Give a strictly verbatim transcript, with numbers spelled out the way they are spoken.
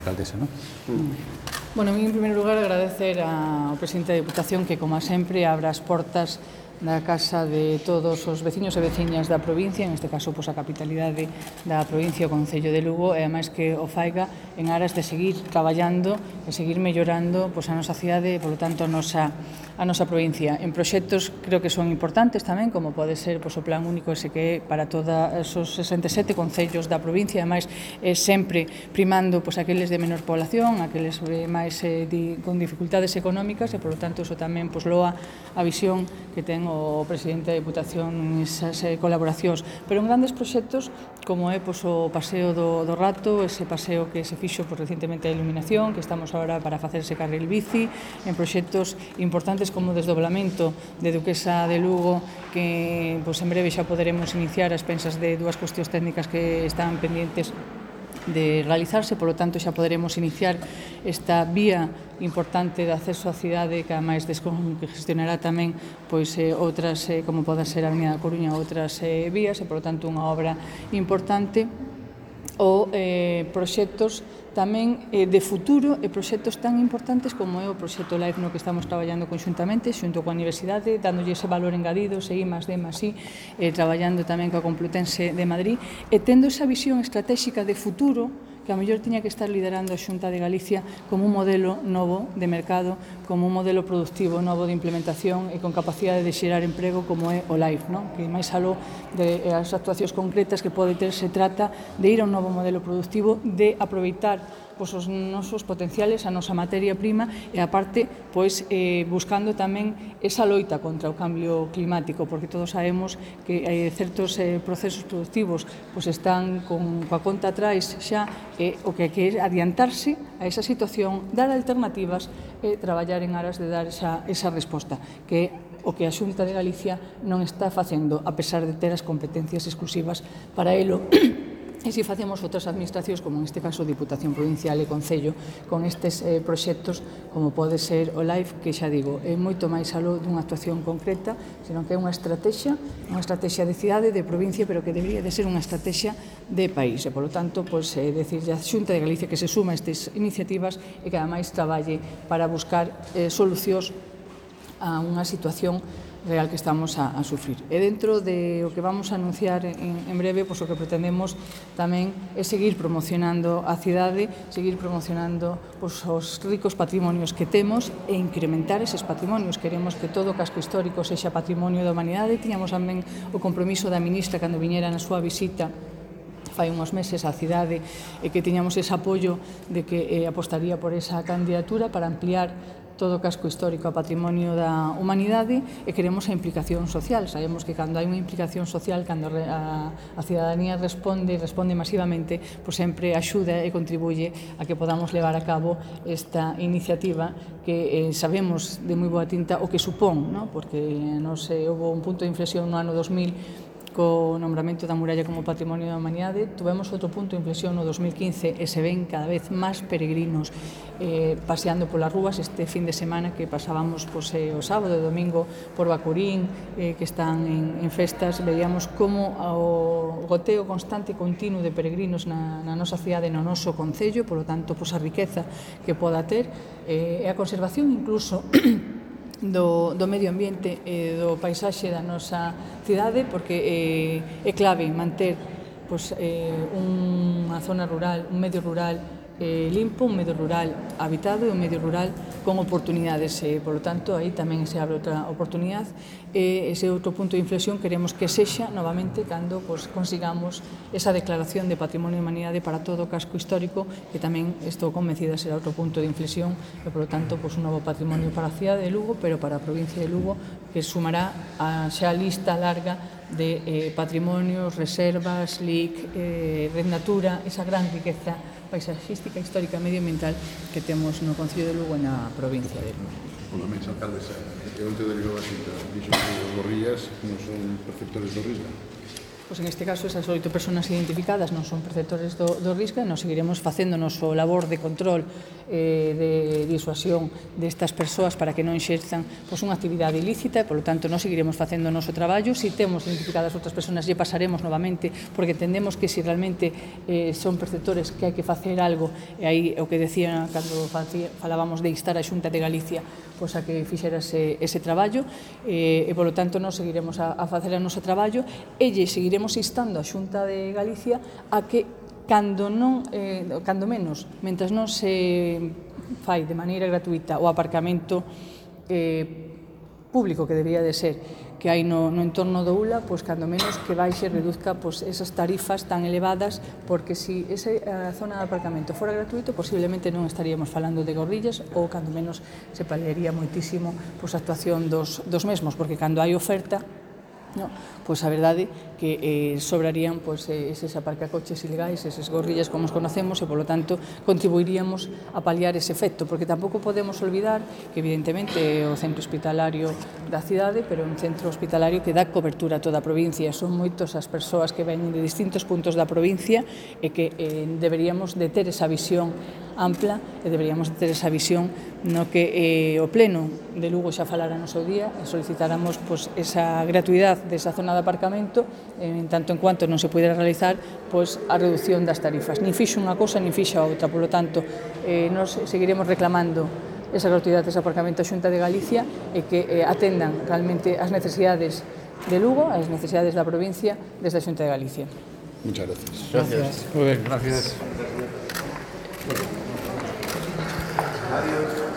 Alcaldesa, non? Mm. Bueno, en primeiro lugar, agradecer ao presidente da Diputación que, como sempre, abra as portas da casa de todos os veciños e veciñas da provincia, en este caso, pois, a capitalidade da provincia, o Concello de Lugo, e, ademais, que o faiga en aras de seguir traballando e seguir mellorando, pois, a nosa cidade e, polo tanto, a nosa, a nosa provincia. En proxectos, creo que son importantes tamén, como pode ser, pois, o plan único ese que é para todos os sesenta e sete concellos da provincia, ademais, é sempre primando, pois, aqueles de menor población, aqueles máis eh, di, con dificultades económicas, e, polo tanto, iso tamén, pois, loa a visión que ten o presidente da Diputación nesas eh, colaboracións, pero en grandes proxectos como é pois, o paseo do, do rato, ese paseo que se fixo pois, recientemente a iluminación, que estamos agora para facer ese carril bici, en proxectos importantes como o desdoblamento de Duquesa de Lugo, que pois, en breve xa poderemos iniciar as pensas de dúas cuestións técnicas que están pendientes de realizarse, polo tanto xa poderemos iniciar esta vía importante de acceso á cidade que ademais que gestionará tamén pois eh, outras, eh, como pode ser a Avenida da Coruña, outras eh, vías, e polo tanto unha obra importante, ou eh, proxectos tamén eh, de futuro e proxectos tan importantes como é o proxecto LIFE no que estamos traballando conxuntamente xunto coa Universidade, dándolle ese valor engadido, se I más D más I, eh, traballando tamén coa Complutense de Madrid, e tendo esa visión estratégica de futuro que a mellor tiña que estar liderando a Xunta de Galicia como un modelo novo de mercado, como un modelo productivo novo de implementación e con capacidade de xerar emprego como é o LIFE, non? Que máis aló de as actuacións concretas que pode ter, se trata de ir a un novo modelo productivo, de aproveitar pois, os nosos potenciales, a nosa materia prima e, aparte, pois, eh, buscando tamén esa loita contra o cambio climático, porque todos sabemos que eh, certos eh, procesos productivos pois, están con, coa conta atrás xa, e eh, o que hai que adiantarse a esa situación, dar alternativas e traballar en aras de dar esa, esa resposta, que o que a Xunta de Galicia non está facendo, a pesar de ter as competencias exclusivas para elo. E se facemos outras administracións, como en este caso Diputación Provincial e Concello, con estes eh, proxectos, como pode ser o LIFE, que xa digo, é moito máis aló dunha actuación concreta, senón que é unha estrategia, unha estrategia de cidade, de provincia, pero que debería de ser unha estrategia de país. E, polo tanto, pois, eh, decir a Xunta de Galicia que se suma a estas iniciativas e que, ademais, traballe para buscar eh, solucións a unha situación real que estamos a, a sufrir. E dentro de o que vamos a anunciar en, en breve, pois o que pretendemos tamén é seguir promocionando a cidade, seguir promocionando pois, os ricos patrimonios que temos e incrementar eses patrimonios. Queremos que todo o casco histórico sexa patrimonio da humanidade. Tiñamos tamén o compromiso da ministra cando viñera na súa visita fai uns meses á cidade e que tiñamos ese apoio de que eh, apostaría por esa candidatura para ampliar todo o casco histórico a patrimonio da humanidade, e queremos a implicación social. Sabemos que cando hai unha implicación social, cando a, a cidadanía responde, responde masivamente, pois sempre axuda e contribuye a que podamos levar a cabo esta iniciativa que eh, sabemos de moi boa tinta o que supón, ¿no? Porque nos eh, houve un punto de inflexión no ano dos mil co nombramento da muralla como patrimonio da humanidade. Tuvemos outro punto de inflexión no dos mil quince e se ven cada vez máis peregrinos eh, paseando polas rúas. Este fin de semana que pasábamos pois, eh, o sábado e domingo por Bacurín, eh, que están en, en festas, veíamos como o goteo constante e continuo de peregrinos na, na nosa cidade, no noso concello, polo tanto, pois, a riqueza que poda ter eh, e a conservación incluso Do, do medio ambiente e do paisaxe da nosa cidade, porque eh, é clave manter pois, eh, unha zona rural, un medio rural eh, limpo, un medio rural habitado e un medio rural con oportunidades. E, por lo tanto, aí tamén se abre outra oportunidade. E ese outro punto de inflexión queremos que sexa novamente cando pois, consigamos esa declaración de Patrimonio de Humanidade para todo o casco histórico, que tamén estou convencida será outro punto de inflexión e, por lo tanto, pois, un novo patrimonio para a cidade de Lugo, pero para a provincia de Lugo, que sumará a xa lista larga de eh, patrimonios, reservas, L I C, eh, Red Natura, esa gran riqueza paisaxística, histórica e medioambiental que temos no Concello de Lugo e na provincia de Lugo. Pola mesa, alcaldesa, que onte o delegado da Xunta dixo que os gorrías non son perceptores do risco. Pois en este caso, esas oito persoas identificadas non son perceptores do, do risco, e nos seguiremos facendo o noso labor de control eh, de disuasión destas persoas para que non exerzan pois, unha actividade ilícita e, polo tanto, nós seguiremos facendo o noso traballo. Se temos identificadas outras persoas, lle pasaremos novamente, porque entendemos que se realmente eh, son perceptores que hai que facer algo, e aí o que decía cando falábamos de instar a Xunta de Galicia pois, a que fixera ese, ese traballo, e, e, polo tanto, nós seguiremos a, a facer o noso traballo e lle seguiremos instando a Xunta de Galicia a que cando non, eh, cando menos, mentras non se fai de maneira gratuita o aparcamento eh, público que debería de ser que hai no, no entorno do U L A, pois cando menos que baixe e reduzca pois, esas tarifas tan elevadas, porque se si esa zona de aparcamento fora gratuito, posiblemente non estaríamos falando de gorrillas ou cando menos se paliaría moitísimo pois, a actuación dos, dos mesmos, porque cando hai oferta, no, pois a verdade que eh, sobrarían pois, eses aparcacoches ilegais, eses gorrillas como os conocemos, e polo tanto contribuiríamos a paliar ese efecto, porque tampouco podemos olvidar que evidentemente é o centro hospitalario da cidade, pero é un centro hospitalario que dá cobertura a toda a provincia. Son moitos as persoas que veñen de distintos puntos da provincia e que eh, deberíamos de ter esa visión ampla e deberíamos de ter esa visión no que eh, o Pleno de Lugo xa falara no seu día e solicitáramos pois, esa gratuidade desa zona de aparcamento en tanto en cuanto non se pudera realizar pois, a reducción das tarifas. Nin fixo unha cousa, nin fixo a outra. Polo tanto, eh, nos seguiremos reclamando esa gratuidade dese aparcamento a Xunta de Galicia e que eh, atendan realmente as necesidades de Lugo, as necesidades da provincia desde a Xunta de Galicia. Muchas gracias. Gracias. Muy bien, gracias. Adiós.